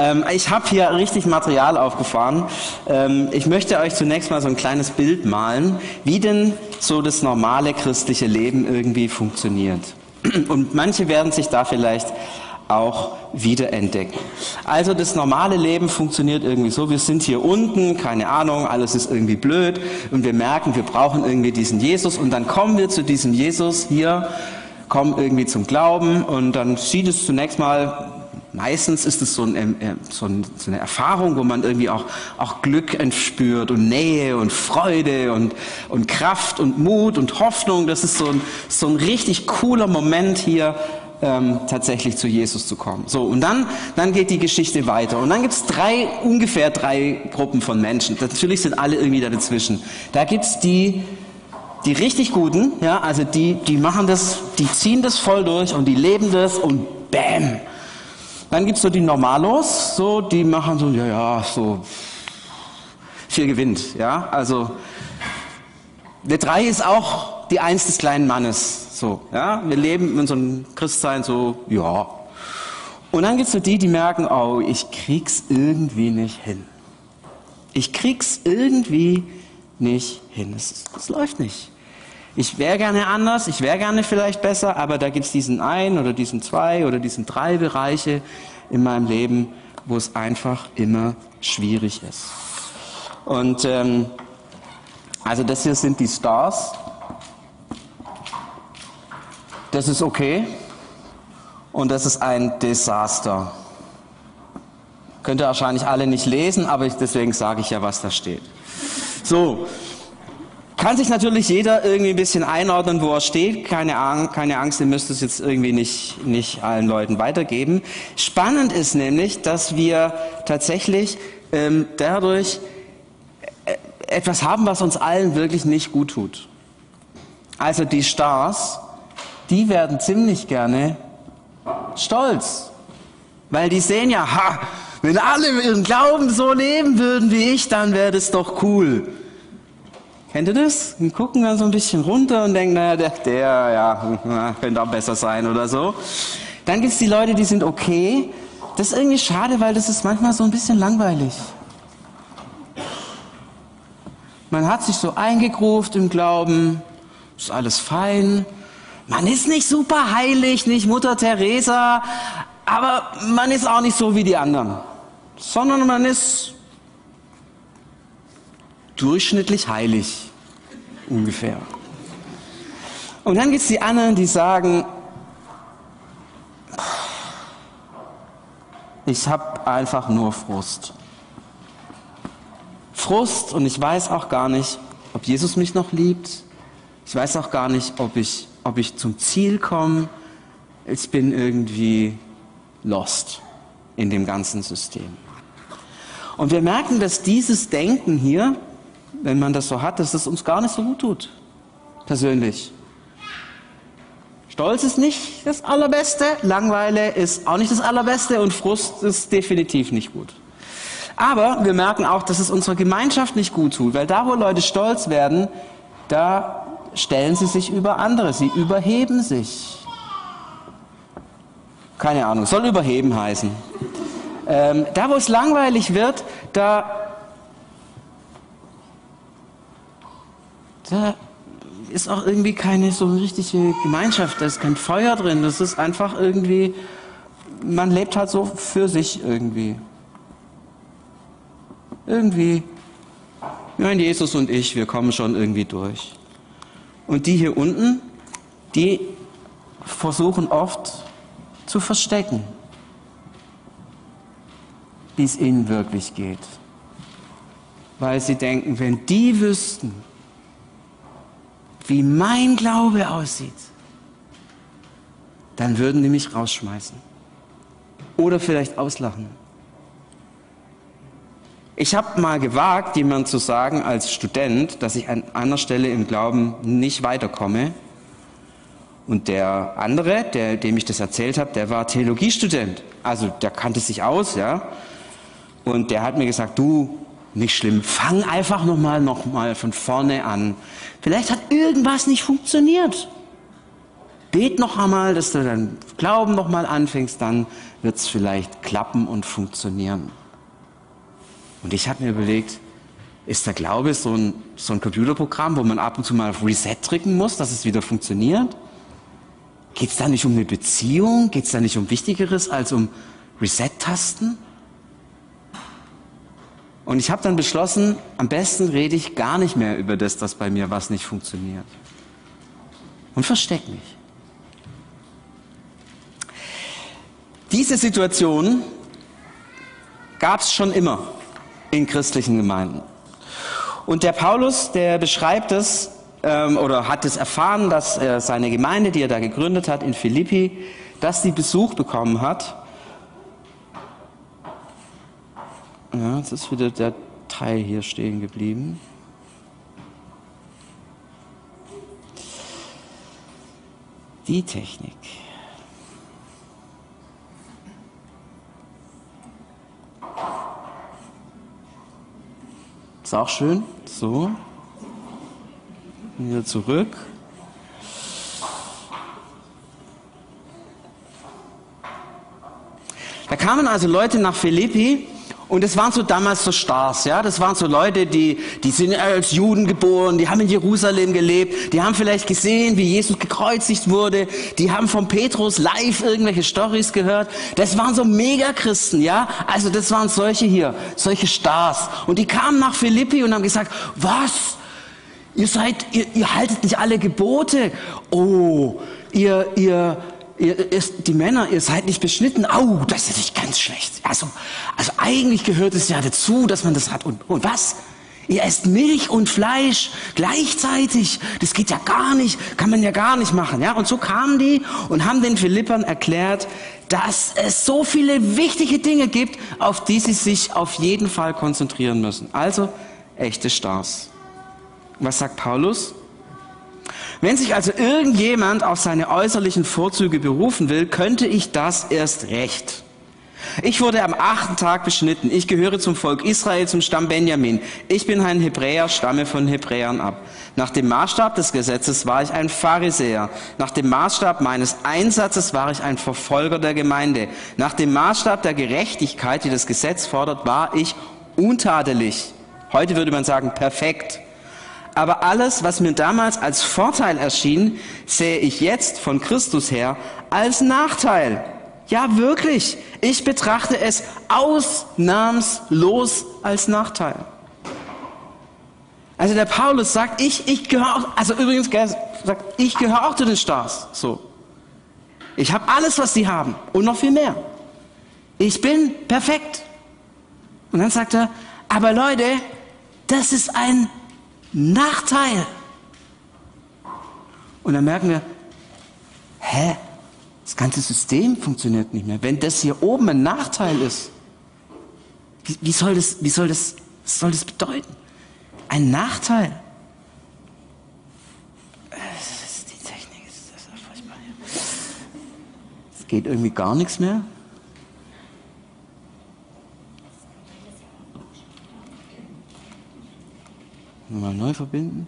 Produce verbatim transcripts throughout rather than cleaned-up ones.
Ähm, ich habe hier richtig Material aufgefahren. Ähm, ich möchte euch zunächst mal so ein kleines Bild malen, wie denn so das normale christliche Leben irgendwie funktioniert. Und manche werden sich da vielleicht auch wiederentdecken. Also das normale Leben funktioniert irgendwie so, wir sind hier unten, keine Ahnung, alles ist irgendwie blöd und wir merken, wir brauchen irgendwie diesen Jesus und dann kommen wir zu diesem Jesus hier, kommen irgendwie zum Glauben und dann sieht es zunächst mal, meistens ist es so, ein, so, ein, so eine Erfahrung, wo man irgendwie auch, auch Glück entspürt und Nähe und Freude und, und Kraft und Mut und Hoffnung. Das ist so ein, so ein richtig cooler Moment hier, ähm, tatsächlich zu Jesus zu kommen. So, und dann, dann geht die Geschichte weiter. Und dann gibt es drei, ungefähr drei Gruppen von Menschen. Natürlich sind alle irgendwie da dazwischen. Da gibt es die, die richtig Guten, ja, also die, die machen das, die ziehen das voll durch und die leben das und bam. Dann gibt's so die Normalos, so, die machen so, ja, ja, so, viel gewinnt, ja, also, der Drei ist auch die Eins des kleinen Mannes, so, ja, wir leben in unserem Christsein so, ja. Und dann gibt's so die, die merken, oh, ich krieg's irgendwie nicht hin. Ich krieg's irgendwie nicht hin, es, es läuft nicht. Ich wäre gerne anders, ich wäre gerne vielleicht besser, aber da gibt es diesen einen oder diesen zwei oder diesen drei Bereiche in meinem Leben, wo es einfach immer schwierig ist. Und ähm, also das hier sind die Stars. Das ist okay und das ist ein Desaster. Könnt ihr wahrscheinlich alle nicht lesen, aber ich, deswegen sage ich ja, was da steht. So. Kann sich natürlich jeder irgendwie ein bisschen einordnen, wo er steht. Keine Angst, keine Angst, ihr müsst es jetzt irgendwie nicht, nicht allen Leuten weitergeben. Spannend ist nämlich, dass wir tatsächlich ähm, dadurch etwas haben, was uns allen wirklich nicht gut tut. Also die Stars, die werden ziemlich gerne stolz. Weil die sehen ja, ha, wenn alle ihren Glauben so leben würden wie ich, dann wäre das doch cool. Kennt ihr das? Die gucken dann so ein bisschen runter und denken, naja, der, der ja, könnte auch besser sein oder so. Dann gibt es die Leute, die sind okay. Das ist irgendwie schade, weil das ist manchmal so ein bisschen langweilig. Man hat sich so eingegruft im Glauben, ist alles fein. Man ist nicht super heilig, nicht Mutter Teresa, aber man ist auch nicht so wie die anderen, sondern man ist durchschnittlich heilig, ungefähr. Und dann gibt es die anderen, die sagen, ich habe einfach nur Frust. Frust und ich weiß auch gar nicht, ob Jesus mich noch liebt. Ich weiß auch gar nicht, ob ich, ob ich zum Ziel komme. Ich bin irgendwie lost in dem ganzen System. Und wir merken, dass dieses Denken hier, wenn man das so hat, dass es uns gar nicht so gut tut, persönlich. Stolz ist nicht das Allerbeste, Langeweile ist auch nicht das Allerbeste und Frust ist definitiv nicht gut. Aber wir merken auch, dass es unserer Gemeinschaft nicht gut tut, weil da, wo Leute stolz werden, da stellen sie sich über andere, sie überheben sich. Keine Ahnung, soll überheben heißen. Ähm, da, wo es langweilig wird, da Da ist auch irgendwie keine so richtige Gemeinschaft, da ist kein Feuer drin, das ist einfach irgendwie, man lebt halt so für sich irgendwie. Irgendwie, ich meine, Jesus und ich, wir kommen schon irgendwie durch. Und die hier unten, die versuchen oft zu verstecken, wie es ihnen wirklich geht. Weil sie denken, wenn die wüssten, wie mein Glaube aussieht, dann würden die mich rausschmeißen. Oder vielleicht auslachen. Ich habe mal gewagt, jemand zu sagen als Student, dass ich an einer Stelle im Glauben nicht weiterkomme. Und der andere, der, dem ich das erzählt habe, der war Theologiestudent. Also der kannte sich aus, ja. Und der hat mir gesagt, du, nicht schlimm, fang einfach nochmal noch mal von vorne an. Vielleicht hat irgendwas nicht funktioniert. Bet noch einmal, dass du deinen Glauben noch mal anfängst, dann wird es vielleicht klappen und funktionieren. Und ich habe mir überlegt, ist der Glaube so ein, so ein Computerprogramm, wo man ab und zu mal auf Reset drücken muss, dass es wieder funktioniert? Geht es da nicht um eine Beziehung? Geht es da nicht um Wichtigeres als um Reset-Tasten? Und ich habe dann beschlossen, am besten rede ich gar nicht mehr über das, dass bei mir was nicht funktioniert. Und versteck mich. Diese Situation gab es schon immer in christlichen Gemeinden. Und der Paulus, der beschreibt es, ähm, oder hat es erfahren, dass äh, seine Gemeinde, die er da gegründet hat in Philippi, dass sie Besuch bekommen hat. Ja, jetzt ist wieder der Teil hier stehen geblieben. Die Technik. Ist auch schön. So. Wieder zurück. Da kamen also Leute nach Philippi und das waren so damals so Stars, ja. Das waren so Leute, die, die sind als Juden geboren, die haben in Jerusalem gelebt, die haben vielleicht gesehen, wie Jesus gekreuzigt wurde, die haben von Petrus live irgendwelche Storys gehört. Das waren so Megachristen, ja. Also das waren solche hier, solche Stars. Und die kamen nach Philippi und haben gesagt, was? Ihr seid, ihr, ihr haltet nicht alle Gebote. Oh, ihr, ihr, ihr, ist, die Männer, ihr seid nicht beschnitten. Au, das ist nicht ganz schlecht. Also, also eigentlich gehört es ja dazu, dass man das hat. Und, und was? Ihr esst Milch und Fleisch gleichzeitig. Das geht ja gar nicht, kann man ja gar nicht machen. Ja, und so kamen die und haben den Philippern erklärt, dass es so viele wichtige Dinge gibt, auf die sie sich auf jeden Fall konzentrieren müssen. Also echte Stars. Was sagt Paulus? Wenn sich also irgendjemand auf seine äußerlichen Vorzüge berufen will, könnte ich das erst recht. Ich wurde am achten Tag beschnitten. Ich gehöre zum Volk Israel, zum Stamm Benjamin. Ich bin ein Hebräer, stamme von Hebräern ab. Nach dem Maßstab des Gesetzes war ich ein Pharisäer. Nach dem Maßstab meines Einsatzes war ich ein Verfolger der Gemeinde. Nach dem Maßstab der Gerechtigkeit, die das Gesetz fordert, war ich untadelig. Heute würde man sagen, perfekt. Aber alles, was mir damals als Vorteil erschien, sehe ich jetzt von Christus her als Nachteil. Ja, wirklich. Ich betrachte es ausnahmslos als Nachteil. Also der Paulus sagt, ich, ich gehöre auch, also übrigens, sagt, ich gehöre auch zu den Stars. So. Ich habe alles, was sie haben und noch viel mehr. Ich bin perfekt. Und dann sagt er, aber Leute, das ist ein Nachteil. Und dann merken wir, hä? Das ganze System funktioniert nicht mehr. Wenn das hier oben ein Nachteil ist, wie, wie soll das, wie soll das, was soll das bedeuten? Ein Nachteil. Das ist die Technik, das ist ja furchtbar. Es geht irgendwie gar nichts mehr. Mal neu verbinden.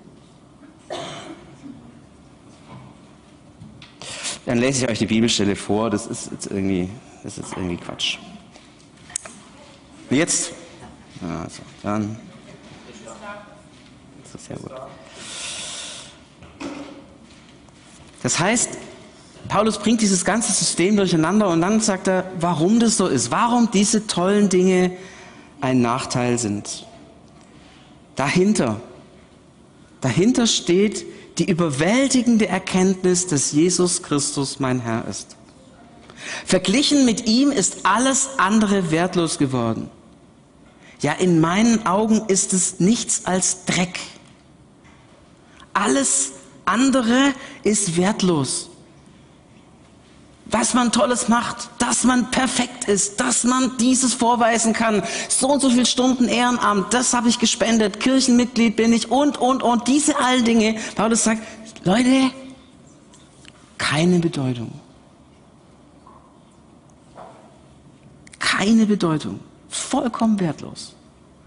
Dann lese ich euch die Bibelstelle vor. Das ist jetzt irgendwie, das ist jetzt irgendwie Quatsch. Jetzt? Also, dann. Das ist sehr gut. Das heißt, Paulus bringt dieses ganze System durcheinander und dann sagt er, warum das so ist. Warum diese tollen Dinge ein Nachteil sind. Dahinter. Dahinter steht die überwältigende Erkenntnis, dass Jesus Christus mein Herr ist. Verglichen mit ihm ist alles andere wertlos geworden. Ja, in meinen Augen ist es nichts als Dreck. Alles andere ist wertlos. Was man Tolles macht, dass man perfekt ist, dass man dieses vorweisen kann, so und so viele Stunden Ehrenamt, das habe ich gespendet, Kirchenmitglied bin ich und, und, und, diese all Dinge. Paulus sagt, Leute, keine Bedeutung. Keine Bedeutung. Vollkommen wertlos.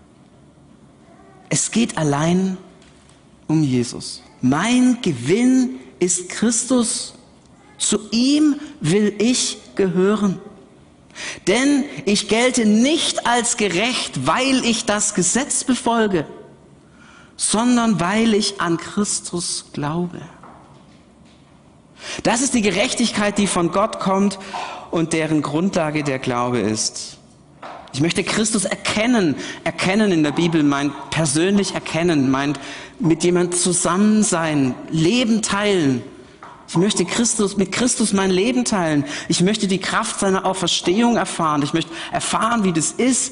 Es geht allein um Jesus. Mein Gewinn ist Christus. Zu ihm will ich gehören. Denn ich gelte nicht als gerecht, weil ich das Gesetz befolge, sondern weil ich an Christus glaube. Das ist die Gerechtigkeit, die von Gott kommt und deren Grundlage der Glaube ist. Ich möchte Christus erkennen. Erkennen in der Bibel meint persönlich erkennen, meint mit jemandem zusammen sein, Leben teilen. Ich möchte Christus, mit Christus mein Leben teilen. Ich möchte die Kraft seiner Auferstehung erfahren. Ich möchte erfahren, wie das ist,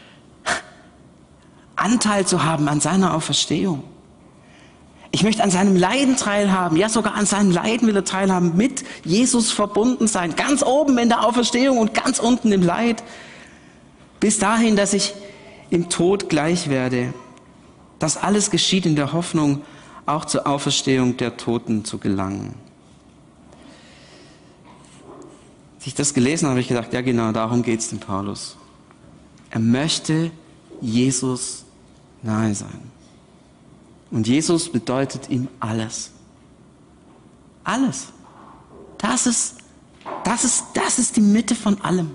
Anteil zu haben an seiner Auferstehung. Ich möchte an seinem Leiden teilhaben. Ja, sogar an seinem Leiden will er teilhaben. Mit Jesus verbunden sein. Ganz oben in der Auferstehung und ganz unten im Leid. Bis dahin, dass ich im Tod gleich werde. Das alles geschieht in der Hoffnung, auch zur Auferstehung der Toten zu gelangen. Als ich das gelesen habe, habe ich gedacht, ja genau, darum geht es dem Paulus. Er möchte Jesus nahe sein. Und Jesus bedeutet ihm alles. Alles. Das ist, das ist, das ist die Mitte von allem.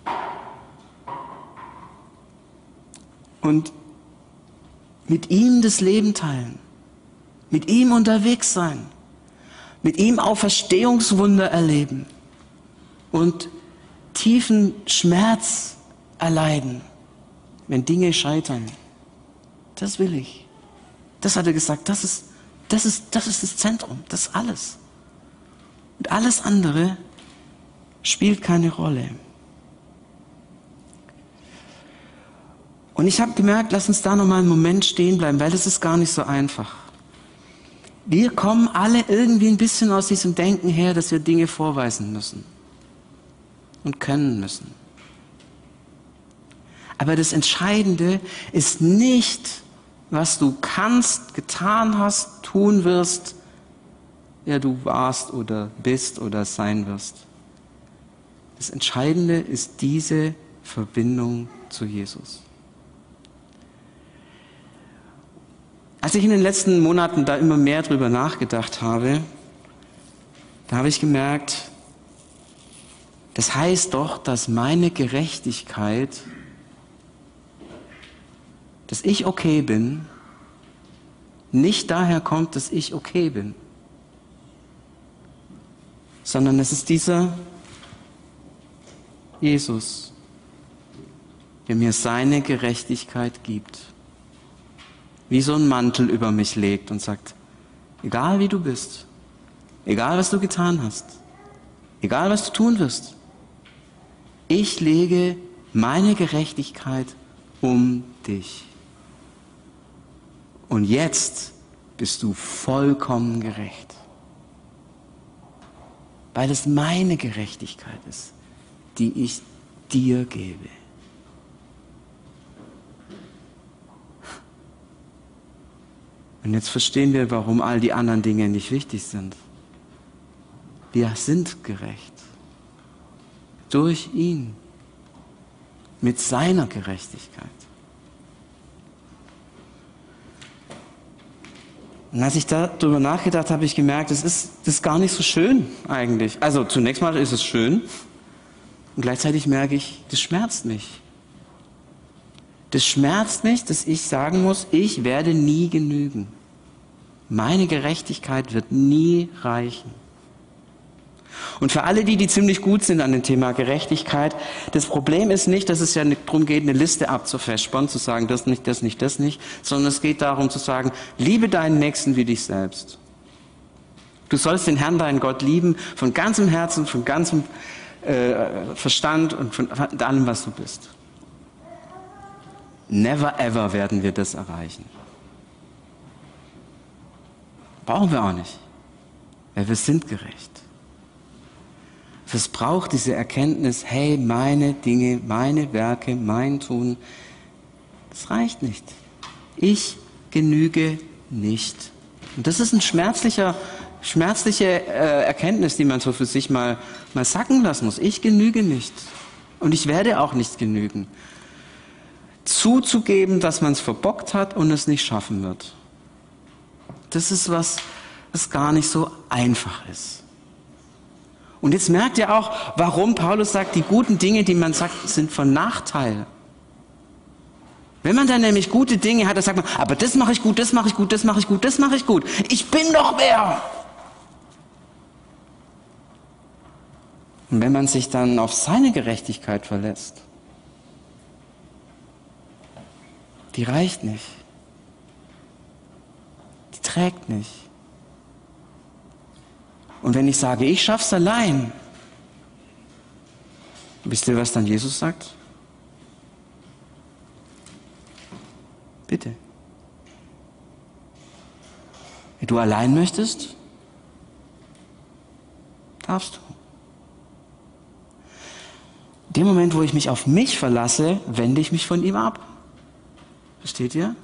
Und mit ihm das Leben teilen. Mit ihm unterwegs sein. Mit ihm Auferstehungswunder erleben. Und tiefen Schmerz erleiden, wenn Dinge scheitern. Das will ich. Das hat er gesagt, das ist, das ist, das ist das Zentrum, das ist alles. Und alles andere spielt keine Rolle. Und ich habe gemerkt, lass uns da nochmal einen Moment stehen bleiben, weil das ist gar nicht so einfach. Wir kommen alle irgendwie ein bisschen aus diesem Denken her, dass wir Dinge vorweisen müssen. Und können müssen. Aber das Entscheidende ist nicht, was du kannst, getan hast, tun wirst, wer du warst oder bist oder sein wirst. Das Entscheidende ist diese Verbindung zu Jesus. Als ich in den letzten Monaten da immer mehr drüber nachgedacht habe, da habe ich gemerkt, das heißt doch, dass meine Gerechtigkeit, dass ich okay bin, nicht daher kommt, dass ich okay bin, sondern es ist dieser Jesus, der mir seine Gerechtigkeit gibt, wie so ein Mantel über mich legt und sagt, egal wie du bist, egal was du getan hast, egal was du tun wirst, ich lege meine Gerechtigkeit um dich. Und jetzt bist du vollkommen gerecht. Weil es meine Gerechtigkeit ist, die ich dir gebe. Und jetzt verstehen wir, warum all die anderen Dinge nicht wichtig sind. Wir sind gerecht. Durch ihn. Mit seiner Gerechtigkeit. Und als ich darüber nachgedacht habe, habe ich gemerkt, das ist, das ist gar nicht so schön eigentlich. Also zunächst mal ist es schön und gleichzeitig merke ich, das schmerzt mich. Das schmerzt mich, dass ich sagen muss, ich werde nie genügen. Meine Gerechtigkeit wird nie reichen. Und für alle die, die ziemlich gut sind an dem Thema Gerechtigkeit, das Problem ist nicht, dass es ja nicht darum geht, eine Liste abzufespern, zu sagen, das nicht, das nicht, das nicht, sondern es geht darum zu sagen, liebe deinen Nächsten wie dich selbst. Du sollst den Herrn, deinen Gott lieben, von ganzem Herzen, von ganzem äh, Verstand und von, von allem, was du bist. Never ever werden wir das erreichen. Brauchen wir auch nicht, weil wir sind gerecht. Es braucht diese Erkenntnis, hey, meine Dinge, meine Werke, mein Tun, das reicht nicht. Ich genüge nicht. Und das ist eine schmerzliche, schmerzliche äh, Erkenntnis, die man so für sich mal, mal sacken lassen muss. Ich genüge nicht. Und ich werde auch nicht genügen. Zuzugeben, dass man es verbockt hat und es nicht schaffen wird. Das ist was, was gar nicht so einfach ist. Und jetzt merkt ihr auch, warum Paulus sagt, die guten Dinge, die man sagt, sind von Nachteil. Wenn man dann nämlich gute Dinge hat, dann sagt man, aber das mache ich gut, das mache ich gut, das mache ich gut, das mache ich gut. Ich bin doch wer. Und wenn man sich dann auf seine Gerechtigkeit verlässt, die reicht nicht. Die trägt nicht. Und wenn ich sage, ich schaff's allein, wisst ihr, was dann Jesus sagt? Bitte. Wenn du allein möchtest, darfst du. In dem Moment, wo ich mich auf mich verlasse, wende ich mich von ihm ab. Versteht ihr?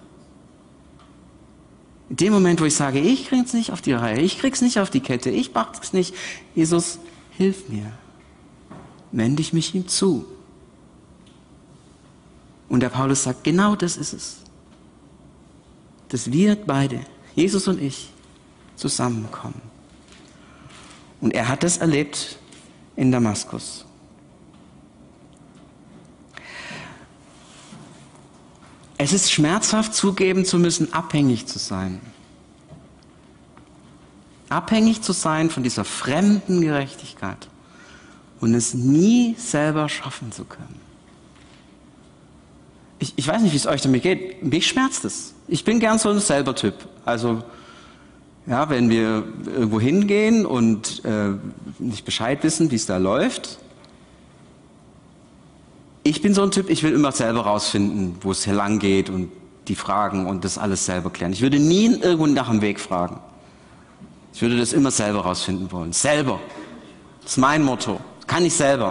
In dem Moment, wo ich sage, ich krieg's nicht auf die Reihe, ich krieg's nicht auf die Kette, ich mach's nicht, Jesus, hilf mir, wende ich mich ihm zu. Und der Paulus sagt, genau das ist es. Dass wir beide, Jesus und ich, zusammenkommen. Und er hat das erlebt in Damaskus. Es ist schmerzhaft zugeben zu müssen, abhängig zu sein. Abhängig zu sein von dieser fremden Gerechtigkeit und es nie selber schaffen zu können. Ich, ich weiß nicht, wie es euch damit geht. Mich schmerzt es. Ich bin gern so ein Selber-Typ. Also, ja, wenn wir irgendwo hingehen und äh, nicht Bescheid wissen, wie es da läuft. Ich bin so ein Typ, ich will immer selber rausfinden, wo es hier lang geht und die Fragen und das alles selber klären. Ich würde nie irgendwo nach dem Weg fragen. Ich würde das immer selber rausfinden wollen. Selber. Das ist mein Motto. Das kann ich selber.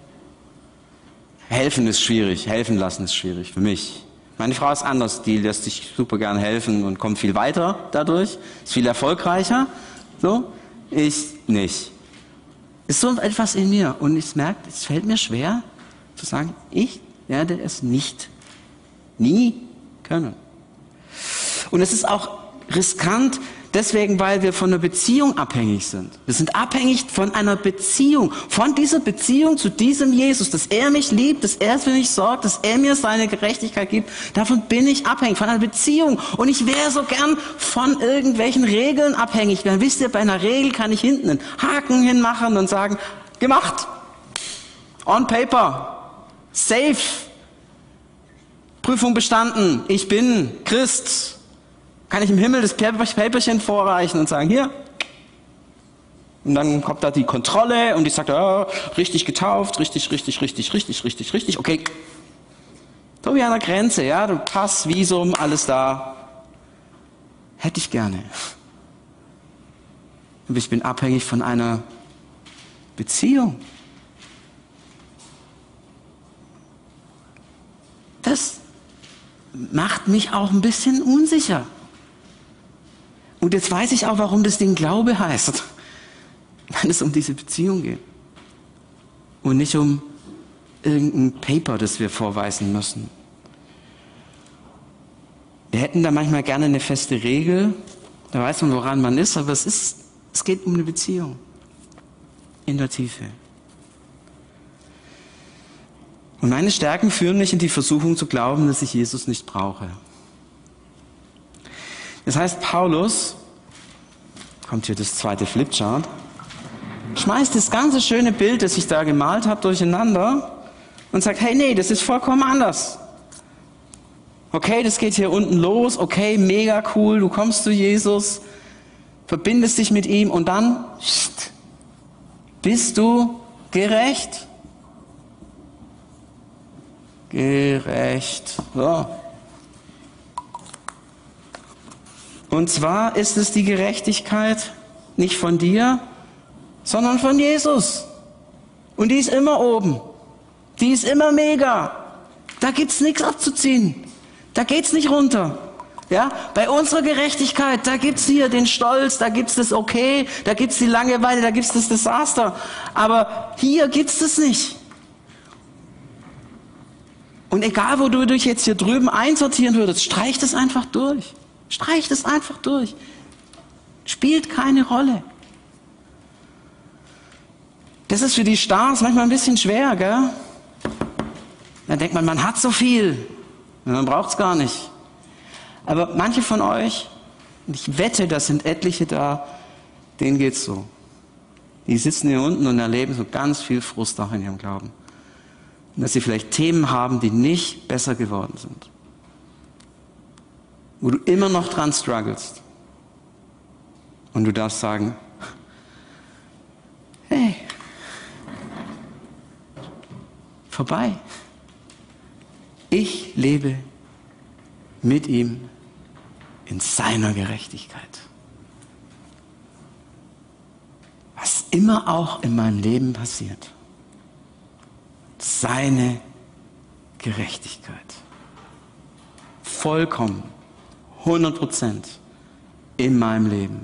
Helfen ist schwierig, helfen lassen ist schwierig für mich. Meine Frau ist anders, die lässt sich super gern helfen und kommt viel weiter dadurch, ist viel erfolgreicher. So, ich nicht. Ist so etwas in mir und ich merke, es fällt mir schwer zu sagen, ich werde es nicht, nie können. Und es ist auch riskant, deswegen, weil wir von einer Beziehung abhängig sind. Wir sind abhängig von einer Beziehung, von dieser Beziehung zu diesem Jesus, dass er mich liebt, dass er für mich sorgt, dass er mir seine Gerechtigkeit gibt. Davon bin ich abhängig, von einer Beziehung. Und ich wäre so gern von irgendwelchen Regeln abhängig. Dann wisst ihr, bei einer Regel kann ich hinten einen Haken hinmachen und sagen, gemacht, on paper, safe, Prüfung bestanden, ich bin Christ. Kann ich im Himmel das Päperchen vorreichen und sagen, hier. Und dann kommt da die Kontrolle und die sagt, oh, richtig getauft, richtig, richtig, richtig, richtig, richtig, richtig, okay. So wie an der Grenze, ja, du Pass, Visum, alles da. Hätte ich gerne. Aber ich bin abhängig von einer Beziehung. Das macht mich auch ein bisschen unsicher. Und jetzt weiß ich auch, warum das Ding Glaube heißt. Weil es um diese Beziehung geht. Und nicht um irgendein Paper, das wir vorweisen müssen. Wir hätten da manchmal gerne eine feste Regel. Da weiß man, woran man ist. Aber es ist, es geht um eine Beziehung. In der Tiefe. Und meine Stärken führen mich in die Versuchung zu glauben, dass ich Jesus nicht brauche. Das heißt, Paulus, kommt hier das zweite Flipchart, schmeißt das ganze schöne Bild, das ich da gemalt habe, durcheinander und sagt, hey, nee, das ist vollkommen anders. Okay, das geht hier unten los, okay, mega cool, du kommst zu Jesus, verbindest dich mit ihm und dann pst, bist du gerecht. Gerecht. So. Und zwar ist es die Gerechtigkeit nicht von dir, sondern von Jesus. Und die ist immer oben. Die ist immer mega. Da gibt's nichts abzuziehen. Da geht's nicht runter. Ja, bei unserer Gerechtigkeit, da gibt's hier den Stolz, da gibt's das Okay, da gibt's die Langeweile, da gibt's das Desaster. Aber hier gibt's das nicht. Und egal, wo du dich jetzt hier drüben einsortieren würdest, streich das einfach durch. Streich das einfach durch. Spielt keine Rolle. Das ist für die Stars manchmal ein bisschen schwer, gell? Dann denkt man, man hat so viel. Und man braucht es gar nicht. Aber manche von euch, und ich wette, das sind etliche da, denen geht's so. Die sitzen hier unten und erleben so ganz viel Frust auch in ihrem Glauben. Und dass sie vielleicht Themen haben, die nicht besser geworden sind. Wo du immer noch dran strugglest. Und du darfst sagen, hey, vorbei. Ich lebe mit ihm in seiner Gerechtigkeit. Was immer auch in meinem Leben passiert. Seine Gerechtigkeit. Vollkommen, hundert Prozent in meinem Leben.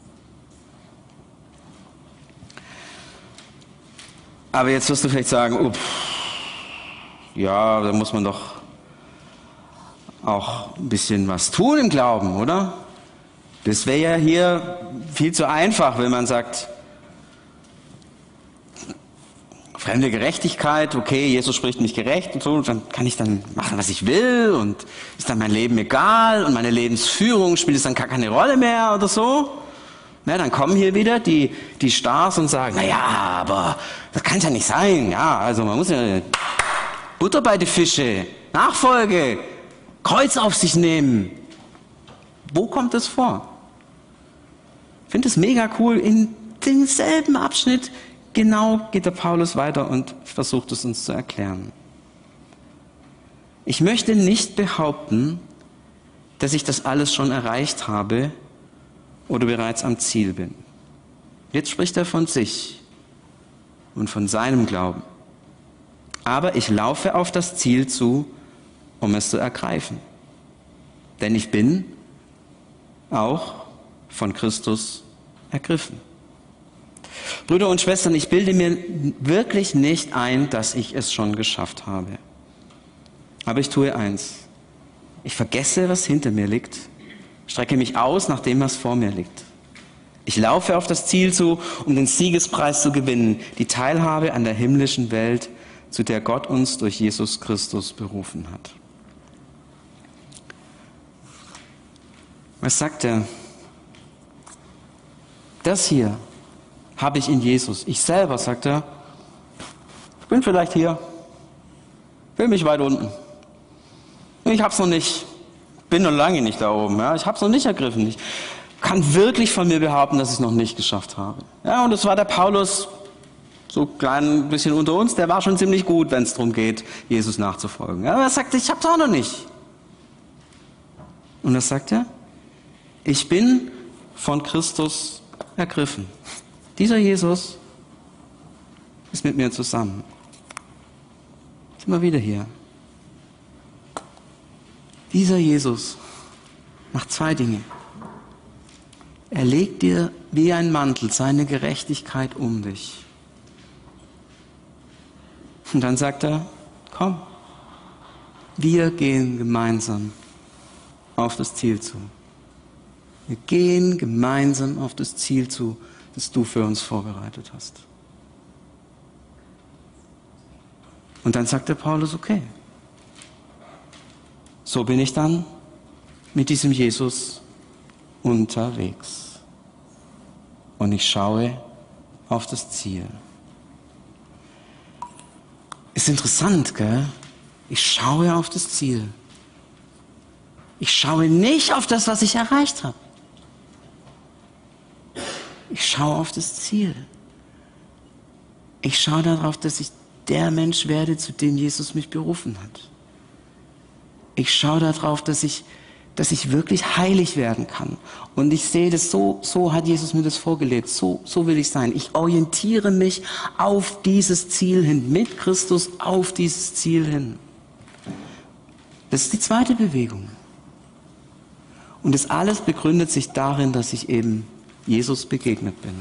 Aber jetzt wirst du vielleicht sagen, oh, ja, da muss man doch auch ein bisschen was tun im Glauben, oder? Das wäre ja hier viel zu einfach, wenn man sagt, fremde Gerechtigkeit, okay, Jesus spricht mich gerecht und so, dann kann ich dann machen, was ich will und ist dann mein Leben egal und meine Lebensführung spielt es dann gar keine Rolle mehr oder so. Na, dann kommen hier wieder die, die Stars und sagen, naja, aber das kann ja nicht sein. Ja, also man muss ja Butter bei die Fische, Nachfolge, Kreuz auf sich nehmen. Wo kommt das vor? Ich finde es mega cool, in demselben Abschnitt genau geht der Paulus weiter und versucht es uns zu erklären. Ich möchte nicht behaupten, dass ich das alles schon erreicht habe oder bereits am Ziel bin. Jetzt spricht er von sich und von seinem Glauben. Aber ich laufe auf das Ziel zu, um es zu ergreifen. Denn ich bin auch von Christus ergriffen. Brüder und Schwestern, ich bilde mir wirklich nicht ein, dass ich es schon geschafft habe. Aber ich tue eins. Ich vergesse, was hinter mir liegt, strecke mich aus nach dem, was vor mir liegt. Ich laufe auf das Ziel zu, um den Siegespreis zu gewinnen, die Teilhabe an der himmlischen Welt, zu der Gott uns durch Jesus Christus berufen hat. Was sagt er? Das hier habe ich in Jesus. Ich selber, sagt er, ich bin vielleicht hier, bin mich weit unten. Ich habe es noch nicht, bin noch lange nicht da oben. Ja? Ich habe es noch nicht ergriffen. Ich kann wirklich von mir behaupten, dass ich es noch nicht geschafft habe. Ja, und das war der Paulus, so klein ein bisschen unter uns, der war schon ziemlich gut, wenn es darum geht, Jesus nachzufolgen. Ja, aber er sagte, ich habe es auch noch nicht. Und was sagt er? Ich bin von Christus ergriffen. Dieser Jesus ist mit mir zusammen. Ist immer wieder hier. Dieser Jesus macht zwei Dinge. Er legt dir wie ein Mantel seine Gerechtigkeit um dich. Und dann sagt er, komm, wir gehen gemeinsam auf das Ziel zu. Wir gehen gemeinsam auf das Ziel zu, das du für uns vorbereitet hast. Und dann sagt der Paulus, okay, so bin ich dann mit diesem Jesus unterwegs. Und ich schaue auf das Ziel. Ist interessant, gell? Ich schaue auf das Ziel. Ich schaue nicht auf das, was ich erreicht habe. Ich schaue auf das Ziel. Ich schaue darauf, dass ich der Mensch werde, zu dem Jesus mich berufen hat. Ich schaue darauf, dass ich, dass ich wirklich heilig werden kann. Und ich sehe das so, so hat Jesus mir das vorgelebt. So, so will ich sein. Ich orientiere mich auf dieses Ziel hin, mit Christus auf dieses Ziel hin. Das ist die zweite Bewegung. Und das alles begründet sich darin, dass ich eben Jesus begegnet bin.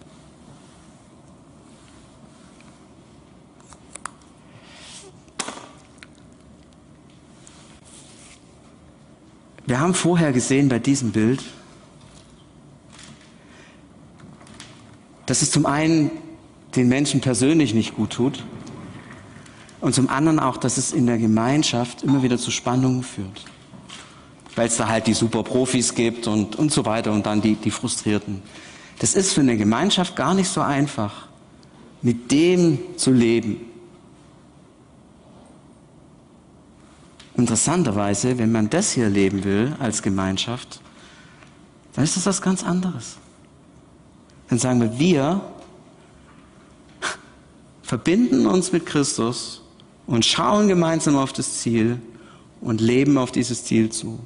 Wir haben vorher gesehen bei diesem Bild, dass es zum einen den Menschen persönlich nicht gut tut. Und zum anderen auch, dass es in der Gemeinschaft immer wieder zu Spannungen führt. Weil es da halt die super Profis gibt und, und so weiter und dann die, die Frustrierten. Das ist für eine Gemeinschaft gar nicht so einfach, mit dem zu leben. Interessanterweise, wenn man das hier leben will als Gemeinschaft, dann ist das was ganz anderes. Dann sagen wir, wir verbinden uns mit Christus und schauen gemeinsam auf das Ziel und leben auf dieses Ziel zu.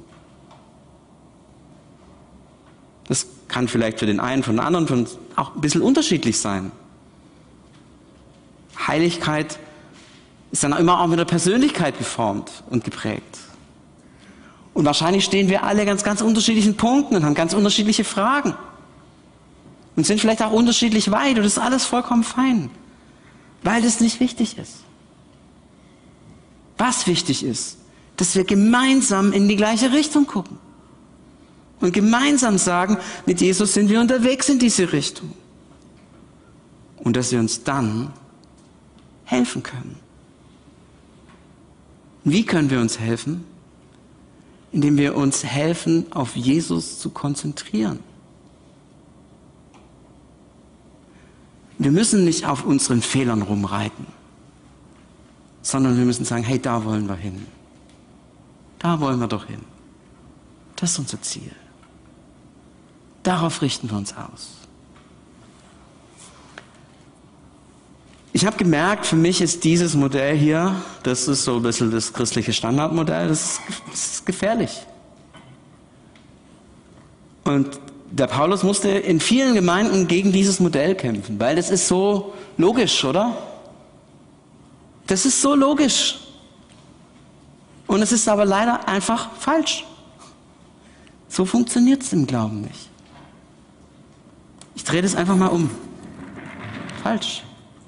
Das kann vielleicht für den einen, für den anderen für uns auch ein bisschen unterschiedlich sein. Heiligkeit ist dann immer auch mit der Persönlichkeit geformt und geprägt. Und wahrscheinlich stehen wir alle ganz, ganz unterschiedlichen Punkten und haben ganz unterschiedliche Fragen. Und sind vielleicht auch unterschiedlich weit und das ist alles vollkommen fein. Weil das nicht wichtig ist. Was wichtig ist, dass wir gemeinsam in die gleiche Richtung gucken. Und gemeinsam sagen, mit Jesus sind wir unterwegs in diese Richtung. Und dass wir uns dann helfen können. Wie können wir uns helfen? Indem wir uns helfen, auf Jesus zu konzentrieren. Wir müssen nicht auf unseren Fehlern rumreiten, sondern wir müssen sagen, hey, da wollen wir hin. Da wollen wir doch hin. Das ist unser Ziel. Darauf richten wir uns aus. Ich habe gemerkt, für mich ist dieses Modell hier, das ist so ein bisschen das christliche Standardmodell, das ist, das ist gefährlich. Und der Paulus musste in vielen Gemeinden gegen dieses Modell kämpfen, weil das ist so logisch, oder? Das ist so logisch. Und es ist aber leider einfach falsch. So funktioniert es im Glauben nicht. Ich drehe das einfach mal um. Falsch.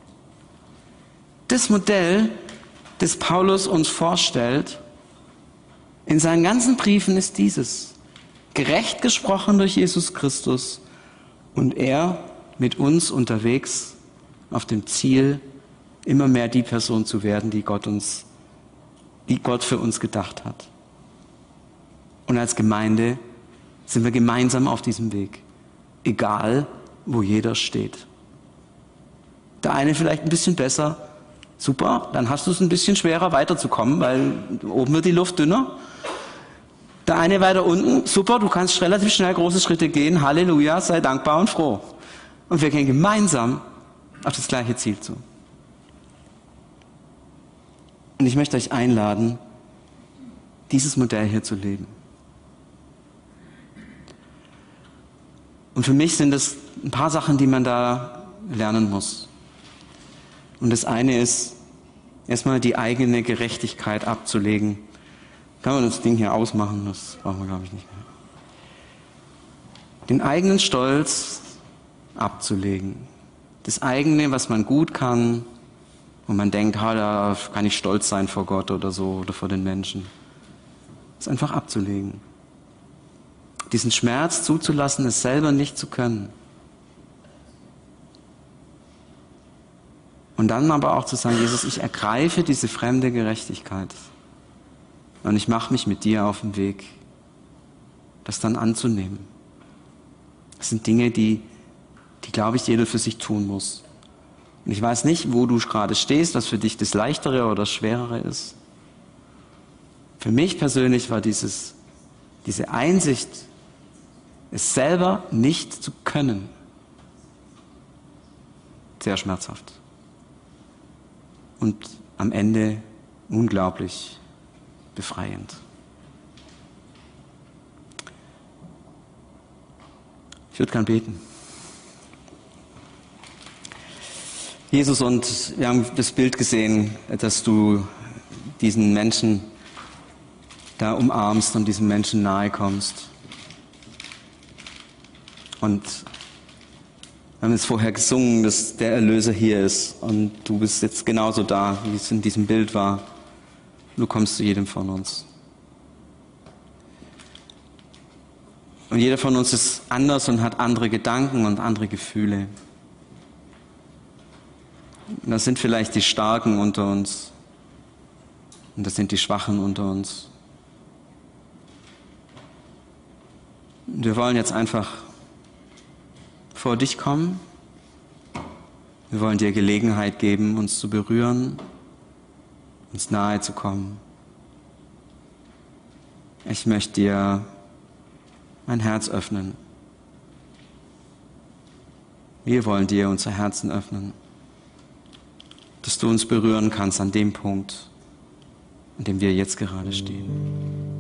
Das Modell, das Paulus uns vorstellt, in seinen ganzen Briefen ist dieses. Gerecht gesprochen durch Jesus Christus und er mit uns unterwegs auf dem Ziel, immer mehr die Person zu werden, die Gott uns, die Gott für uns gedacht hat. Und als Gemeinde sind wir gemeinsam auf diesem Weg, egal wo jeder steht. Der eine vielleicht ein bisschen besser, super, dann hast du es ein bisschen schwerer weiterzukommen, weil oben wird die Luft dünner. Der eine weiter unten, super, du kannst relativ schnell große Schritte gehen, Halleluja, sei dankbar und froh. Und wir gehen gemeinsam auf das gleiche Ziel zu. Und ich möchte euch einladen, dieses Modell hier zu leben. Und für mich sind es ein paar Sachen, die man da lernen muss. Und das eine ist, erstmal die eigene Gerechtigkeit abzulegen. Kann man das Ding hier ausmachen, das brauchen wir, glaube ich, nicht mehr. Den eigenen Stolz abzulegen. Das eigene, was man gut kann, wo man denkt, ha, da kann ich stolz sein vor Gott oder so oder vor den Menschen. Das einfach abzulegen. Diesen Schmerz zuzulassen, es selber nicht zu können. Und dann aber auch zu sagen, Jesus, ich ergreife diese fremde Gerechtigkeit. Und ich mache mich mit dir auf den Weg, das dann anzunehmen. Das sind Dinge, die, die, glaube ich, jeder für sich tun muss. Und ich weiß nicht, wo du gerade stehst, was für dich das Leichtere oder das Schwerere ist. Für mich persönlich war dieses, diese Einsicht, es selber nicht zu können, sehr schmerzhaft. Und am Ende unglaublich befreiend. Ich würde gern beten. Jesus, und wir haben das Bild gesehen, dass du diesen Menschen da umarmst und diesem Menschen nahe kommst. Und wir haben es vorher gesungen, dass der Erlöser hier ist und du bist jetzt genauso da, wie es in diesem Bild war. Du kommst zu jedem von uns. Und jeder von uns ist anders und hat andere Gedanken und andere Gefühle. Das sind vielleicht die Starken unter uns und das sind die Schwachen unter uns. Und wir wollen jetzt einfach vor dich kommen. Wir wollen dir Gelegenheit geben, uns zu berühren, uns nahe zu kommen. Ich möchte dir mein Herz öffnen. Wir wollen dir unser Herzen öffnen, dass du uns berühren kannst an dem Punkt, an dem wir jetzt gerade stehen.